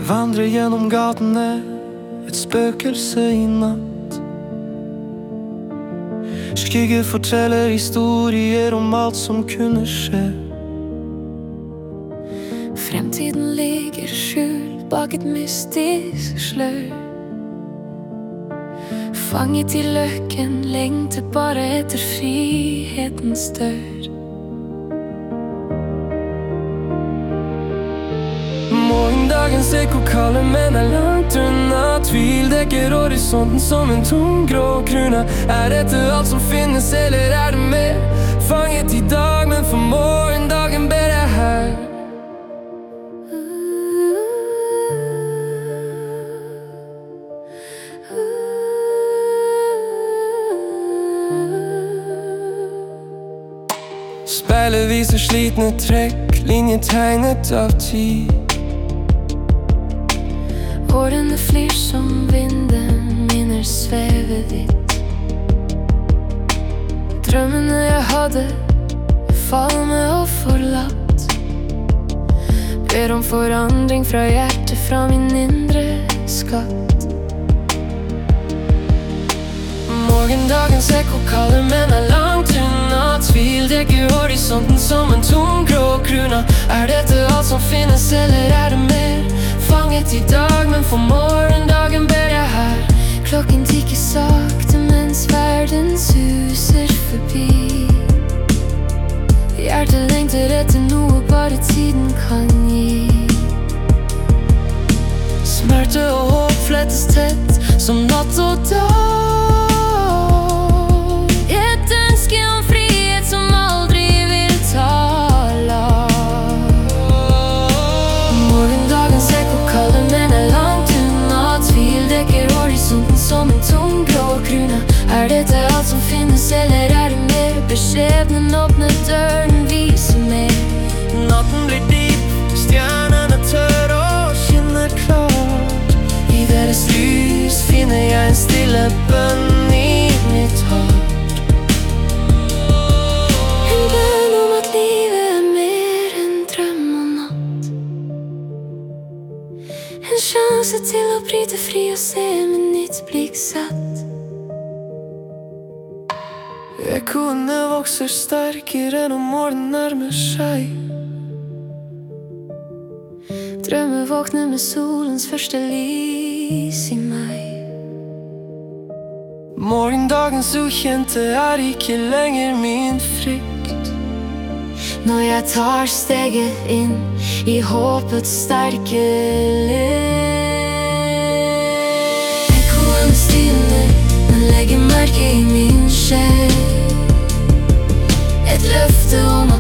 vandrer gjennom gatene, et spøkelse i natt. Skygger forteller historier om alt som kunne skje. Fremtiden ligger skjult bak et mystisk slør. Fanget i løkken, lengter bare etter frihetens dør. Morgendagens ekko kaller, men er langt unna. Tvil dekker horisonten som en tung grå krone. Er dette alt som finnes, eller er det mer? Fanget i dag, men for morgendagen ber jeg her. Speilet viser slitne trekk, linjetegnet av tid. Årene flyr som vinden, minner svever vidt. Drømmene jeg hadde, falme og forlatt. Ber om forandring fra hjertet, fra min indre skatt. Morgendagens ekko kaller, men er langt unna. Tvil dekker horisonten som en tung grå krone. Er dette alt som finnes, eller er det mer? Fanget i dag, men for morgendagen ber jeg her. Klokken tikker sakte mens verden suser forbi. Hjertet lengter etter noe bare tiden kan gi. Smerte og håp flettes tett som natt og dag. Et ønske om frihet som aldri vil ta lag. Morgendagens ekko kaller, men er langt unna. Tvil dekker horisonten som en tung grå krone. Er dette alt som finnes, eller er det mer? Beskjeden åpner døren, viser mer. Natten blir dyp, stjernene tør og skinner klart. I deres lys finner jeg en stille bønn i mitt hart. En bønn om at livet er mer enn drøm og natt. En sjanse til å bryte fri og se med nytt blikk satt. Ekkoene vokser sterkere når morgenen nærmer seg. Drømmer våkner med solens første lys i meg. Morgendagens ukjente er ikke lenger min frykt. Når jeg tar steget inn i håpets sterke luft. Ekkoene stilner, men legger merke i min sjel. Et løfte om